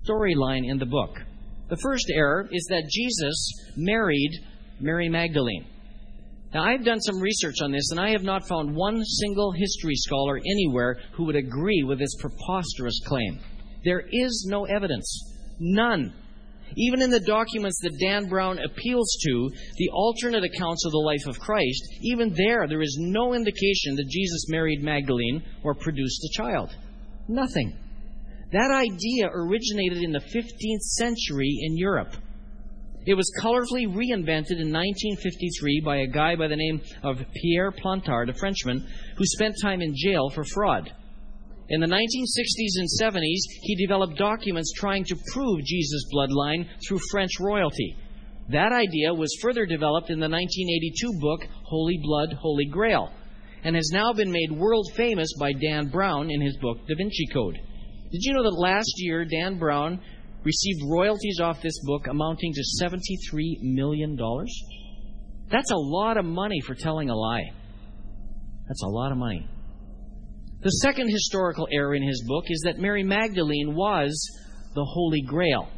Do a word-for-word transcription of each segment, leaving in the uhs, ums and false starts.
storyline in the book. The first error is that Jesus married Mary Magdalene. Now, I've done some research on this, and I have not found one single history scholar anywhere who would agree with this preposterous claim. There is no evidence. None. Even in the documents that Dan Brown appeals to, the alternate accounts of the life of Christ, even there, there is no indication that Jesus married Magdalene or produced a child. Nothing. That idea originated in the fifteenth century in Europe. It was colorfully reinvented in nineteen fifty-three by a guy by the name of Pierre Plantard, a Frenchman, who spent time in jail for fraud. In the nineteen sixties and seventies, he developed documents trying to prove Jesus' bloodline through French royalty. That idea was further developed in the nineteen eighty-two book, Holy Blood, Holy Grail, and has now been made world famous by Dan Brown in his book, Da Vinci Code. Did you know that last year, Dan Brown received royalties off this book amounting to seventy-three million dollars? That's a lot of money for telling a lie. That's a lot of money. The second historical error in his book is that Mary Magdalene was the Holy Grail.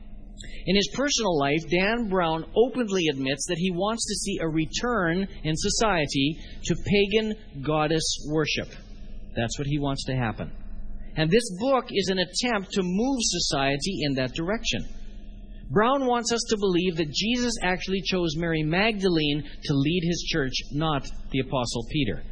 In his personal life, Dan Brown openly admits that he wants to see a return in society to pagan goddess worship. That's what he wants to happen. And this book is an attempt to move society in that direction. Brown wants us to believe that Jesus actually chose Mary Magdalene to lead his church, not the Apostle Peter.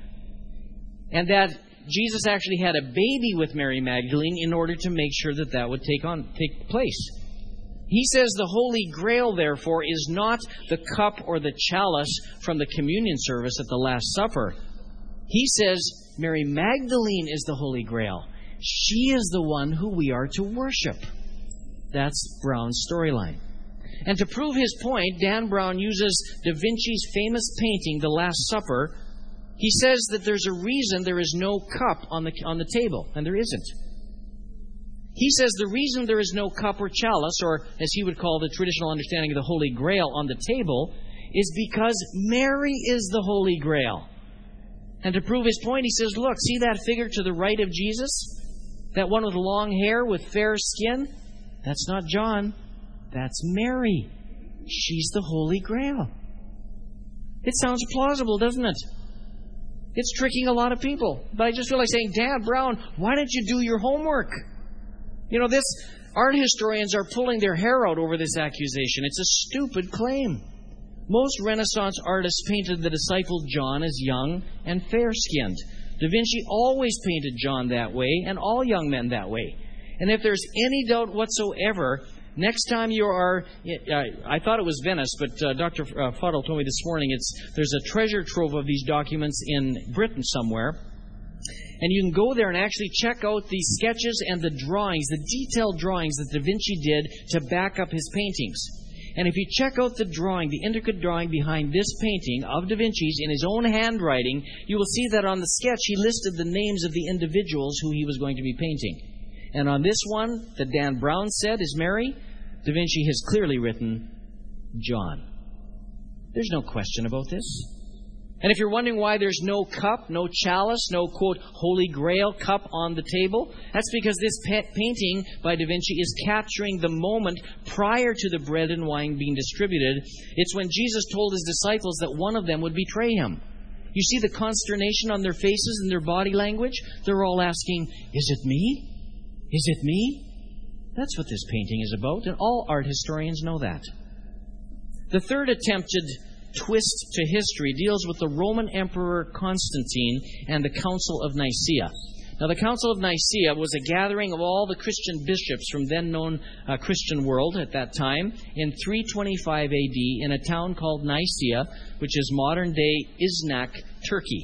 And that Jesus actually had a baby with Mary Magdalene in order to make sure that that would take on take place. He says the Holy Grail, therefore, is not the cup or the chalice from the communion service at the Last Supper. He says Mary Magdalene is the Holy Grail. She is the one who we are to worship. That's Brown's storyline. And to prove his point, Dan Brown uses Da Vinci's famous painting, The Last Supper. He says that there's a reason there is no cup on the on the table, and there isn't. He says the reason there is no cup or chalice, or as he would call the traditional understanding of the Holy Grail, on the table, is because Mary is the Holy Grail. And to prove his point, he says, look, see that figure to the right of Jesus? That one with long hair with fair skin? That's not John. That's Mary. She's the Holy Grail. It sounds plausible, doesn't it? It's tricking a lot of people. But I just feel like saying, Dan Brown, why don't you do your homework? You know, this art historians are pulling their hair out over this accusation. It's a stupid claim. Most Renaissance artists painted the disciple John as young and fair-skinned. Da Vinci always painted John that way, and all young men that way. And if there's any doubt whatsoever, next time you are, uh, I thought it was Venice, but uh, Doctor Fuddle told me this morning it's there's a treasure trove of these documents in Britain somewhere. And you can go there and actually check out the sketches and the drawings, the detailed drawings that Da Vinci did to back up his paintings. And if you check out the drawing, the intricate drawing behind this painting of Da Vinci's in his own handwriting, you will see that on the sketch he listed the names of the individuals who he was going to be painting. And on this one, that Dan Brown said is Mary, Da Vinci has clearly written John. There's no question about this. And if you're wondering why there's no cup, no chalice, no, quote, Holy Grail cup on the table, that's because this pa- painting by Da Vinci is capturing the moment prior to the bread and wine being distributed. It's when Jesus told his disciples that one of them would betray him. You see the consternation on their faces and their body language? They're all asking, is it me? Is it me? That's what this painting is about, and all art historians know that. The third attempted twist to history deals with the Roman Emperor Constantine and the Council of Nicaea. Now, the Council of Nicaea was a gathering of all the Christian bishops from then-known uh, Christian world at that time in three twenty-five A D in a town called Nicaea, which is modern-day Iznak, Turkey.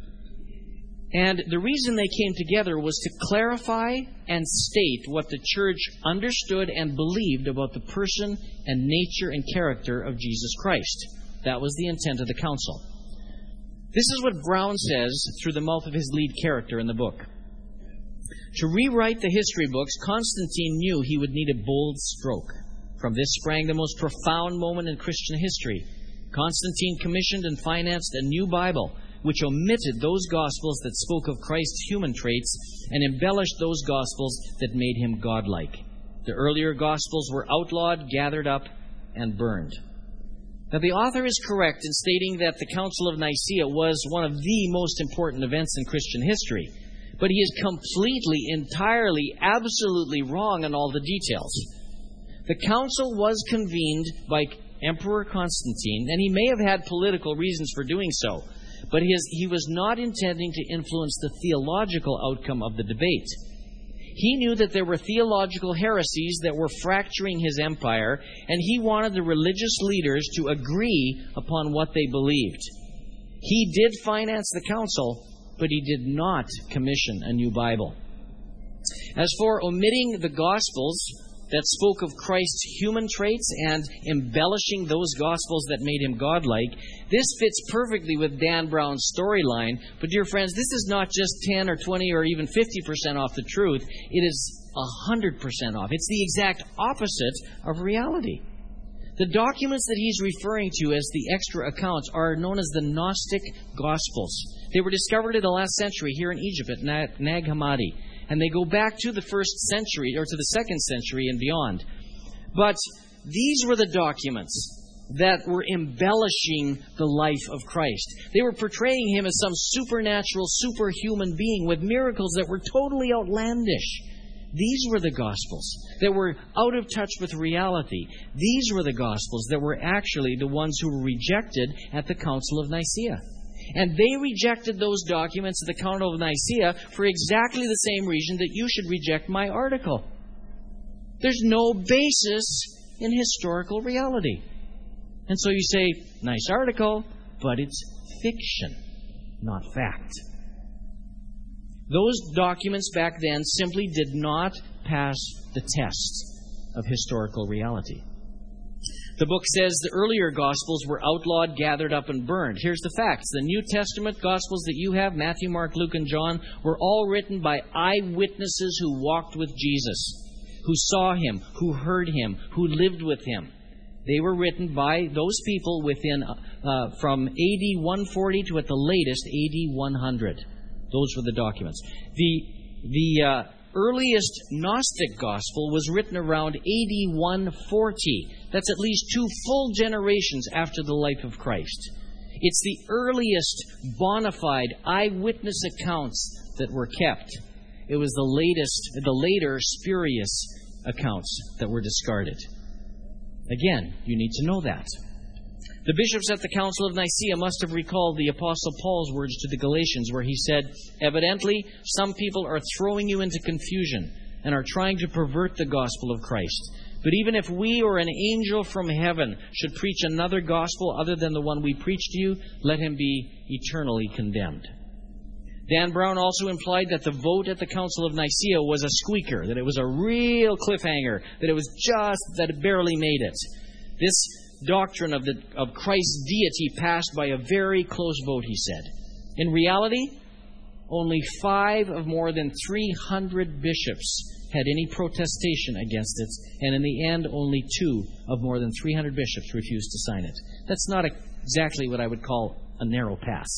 And the reason they came together was to clarify and state what the church understood and believed about the person and nature and character of Jesus Christ. That was the intent of the council. This is what Brown says through the mouth of his lead character in the book. To rewrite the history books, Constantine knew he would need a bold stroke. From this sprang the most profound moment in Christian history. Constantine commissioned and financed a new Bible, which omitted those Gospels that spoke of Christ's human traits and embellished those Gospels that made him godlike. The earlier Gospels were outlawed, gathered up, and burned. Now, the author is correct in stating that the Council of Nicaea was one of the most important events in Christian history. But he is completely, entirely, absolutely wrong on all the details. The council was convened by Emperor Constantine, and he may have had political reasons for doing so, but his, he was not intending to influence the theological outcome of the debate. He knew that there were theological heresies that were fracturing his empire, and he wanted the religious leaders to agree upon what they believed. He did finance the council, but he did not commission a new Bible. As for omitting the Gospels that spoke of Christ's human traits and embellishing those Gospels that made him godlike, this fits perfectly with Dan Brown's storyline. But dear friends, this is not just ten or twenty or even fifty percent off the truth. It is one hundred percent off. It's the exact opposite of reality. The documents that he's referring to as the extra accounts are known as the Gnostic Gospels. They were discovered in the last century here in Egypt at Nag Hammadi. And they go back to the first century, or to the second century and beyond. But these were the documents that were embellishing the life of Christ. They were portraying him as some supernatural, superhuman being with miracles that were totally outlandish. These were the Gospels that were out of touch with reality. These were the Gospels that were actually the ones who were rejected at the Council of Nicaea. And they rejected those documents at the Council of Nicaea for exactly the same reason that you should reject my article. There's no basis in historical reality. And so you say, nice article, but it's fiction, not fact. Those documents back then simply did not pass the test of historical reality. The book says the earlier Gospels were outlawed, gathered up, and burned. Here's the facts. The New Testament Gospels that you have, Matthew, Mark, Luke, and John, were all written by eyewitnesses who walked with Jesus, who saw him, who heard him, who lived with him. They were written by those people within uh, from A D one forty to at the latest A D one hundred. Those were the documents. The the uh, earliest Gnostic Gospel was written around A D one forty. That's at least two full generations after the life of Christ. It's the earliest bona fide eyewitness accounts that were kept. It was the latest, the later spurious accounts that were discarded. Again, you need to know that. The bishops at the Council of Nicaea must have recalled the Apostle Paul's words to the Galatians where he said, "Evidently, some people are throwing you into confusion and are trying to pervert the gospel of Christ. But even if we or an angel from heaven should preach another gospel other than the one we preach to you, let him be eternally condemned." Dan Brown also implied that the vote at the Council of Nicaea was a squeaker, that it was a real cliffhanger, that it was just, that it barely made it. This doctrine of the of Christ's deity passed by a very close vote, he said. In reality, only five of more than three hundred bishops had any protestation against it, and in the end, only two of more than three hundred bishops refused to sign it. That's not exactly what I would call a narrow pass.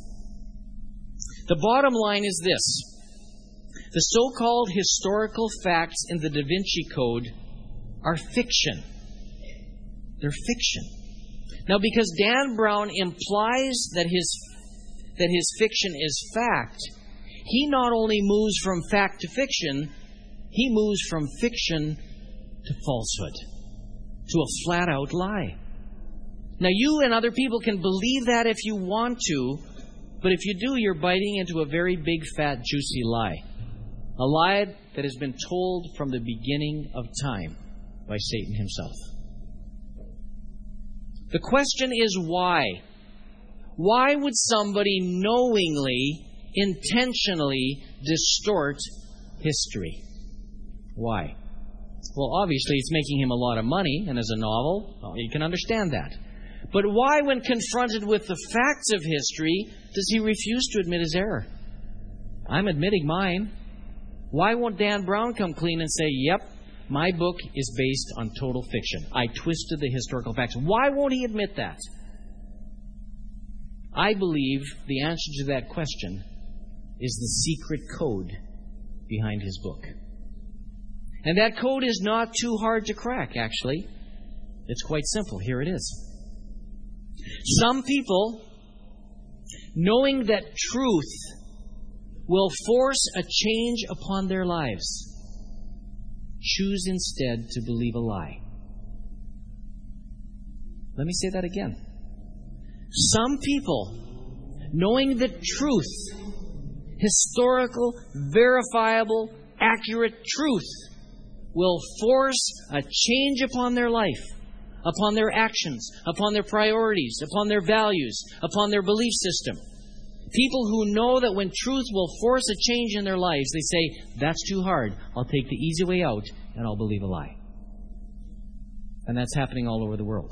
The bottom line is this. The so-called historical facts in the Da Vinci Code are fiction. They're fiction. Now, because Dan Brown implies that his that his fiction is fact, he not only moves from fact to fiction, he moves from fiction to falsehood, to a flat-out lie. Now, you and other people can believe that if you want to, but if you do, you're biting into a very big, fat, juicy lie. A lie that has been told from the beginning of time by Satan himself. The question is why? Why would somebody knowingly, intentionally distort history? Why? Well, obviously it's making him a lot of money, and as a novel, well, you can understand that. But why, when confronted with the facts of history, does he refuse to admit his error? I'm admitting mine. Why won't Dan Brown come clean and say, yep, my book is based on total fiction. I twisted the historical facts. Why won't he admit that? I believe the answer to that question is the secret code behind his book. And that code is not too hard to crack, actually. It's quite simple. Here it is. Some people, knowing that truth will force a change upon their lives, choose instead to believe a lie. Let me say that again. Some people, knowing the truth, historical, verifiable, accurate truth, will force a change upon their life, upon their actions, upon their priorities, upon their values, upon their belief system. People who know that when truth will force a change in their lives, they say, that's too hard. I'll take the easy way out and I'll believe a lie. And that's happening all over the world.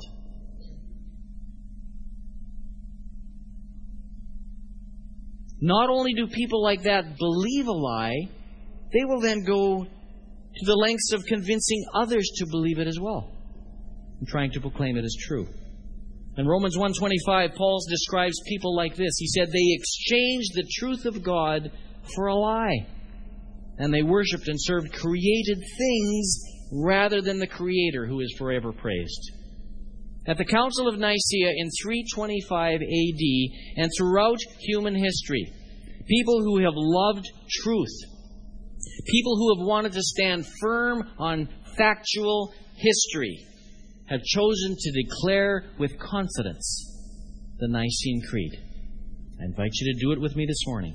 Not only do people like that believe a lie, they will then go to the lengths of convincing others to believe it as well, and trying to proclaim it as true. In Romans one twenty-five, Paul describes people like this. He said they exchanged the truth of God for a lie, and they worshipped and served created things rather than the Creator, who is forever praised. At the Council of Nicaea in three twenty-five A D and throughout human history, people who have loved truth, people who have wanted to stand firm on factual history, have chosen to declare with confidence the Nicene Creed. I invite you to do it with me this morning.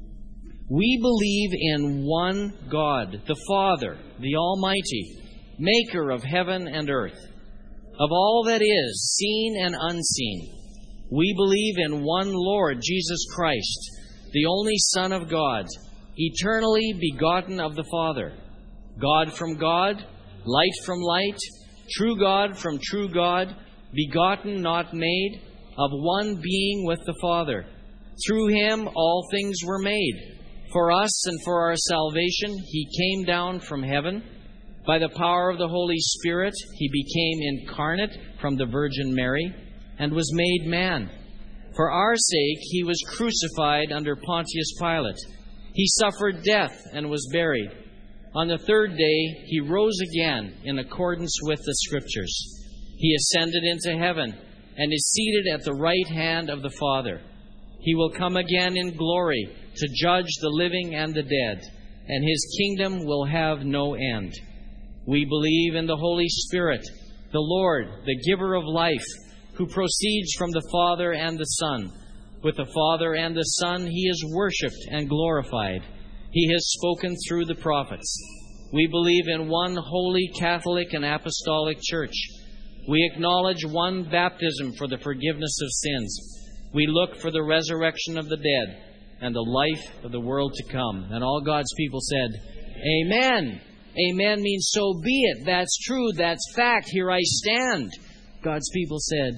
We believe in one God, the Father, the Almighty, maker of heaven and earth, of all that is, seen and unseen. We believe in one Lord, Jesus Christ, the only Son of God, eternally begotten of the Father, God from God, light from light, true God from true God, begotten, not made, of one being with the Father. Through Him all things were made. For us and for our salvation, He came down from heaven. By the power of the Holy Spirit, He became incarnate from the Virgin Mary and was made man. For our sake, He was crucified under Pontius Pilate. He suffered death and was buried. On the third day, He rose again in accordance with the Scriptures. He ascended into heaven and is seated at the right hand of the Father. He will come again in glory to judge the living and the dead, and His kingdom will have no end. We believe in the Holy Spirit, the Lord, the giver of life, who proceeds from the Father and the Son. With the Father and the Son, He is worshipped and glorified. He has spoken through the prophets. We believe in one holy Catholic and Apostolic Church. We acknowledge one baptism for the forgiveness of sins. We look for the resurrection of the dead and the life of the world to come. And all God's people said, Amen. Amen means so be it. That's true. That's fact. Here I stand. God's people said,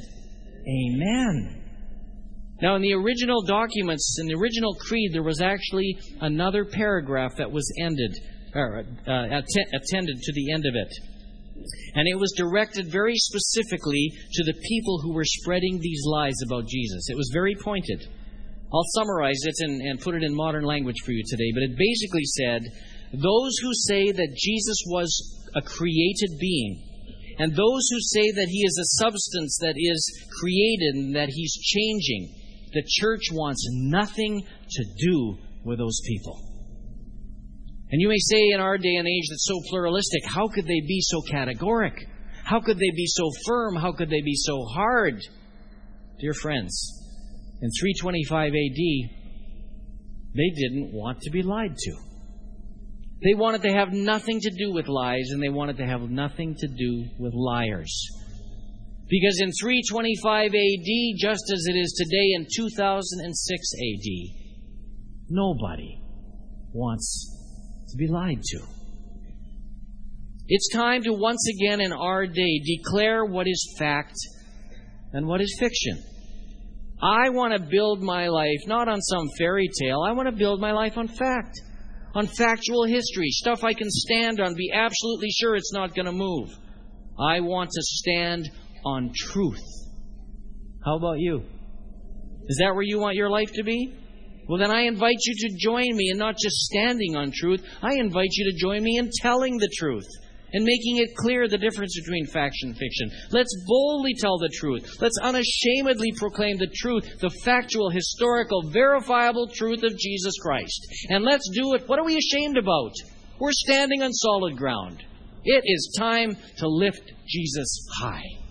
Amen. Now, in the original documents, in the original creed, there was actually another paragraph that was ended, or, uh, att- attended to the end of it. And it was directed very specifically to the people who were spreading these lies about Jesus. It was very pointed. I'll summarize it and, and put it in modern language for you today. But it basically said, those who say that Jesus was a created being, and those who say that He is a substance that is created and that He's changing, the church wants nothing to do with those people. And you may say in our day and age that's so pluralistic, how could they be so categoric? How could they be so firm? How could they be so hard? Dear friends, in three twenty-five A D, they didn't want to be lied to. They wanted to have nothing to do with lies, and they wanted to have nothing to do with liars. Because in three twenty-five A D, just as it is today in two thousand six A D, nobody wants to be lied to. It's time to once again in our day declare what is fact and what is fiction. I want to build my life not on some fairy tale. I want to build my life on fact, on factual history, stuff I can stand on, be absolutely sure it's not going to move. I want to stand on truth. How about you? Is that where you want your life to be? Well, then I invite you to join me in not just standing on truth. I invite you to join me in telling the truth and making it clear the difference between fact and fiction. Let's boldly tell the truth. Let's unashamedly proclaim the truth, the factual, historical, verifiable truth of Jesus Christ. And let's do it. What are we ashamed about? We're standing on solid ground. It is time to lift Jesus high.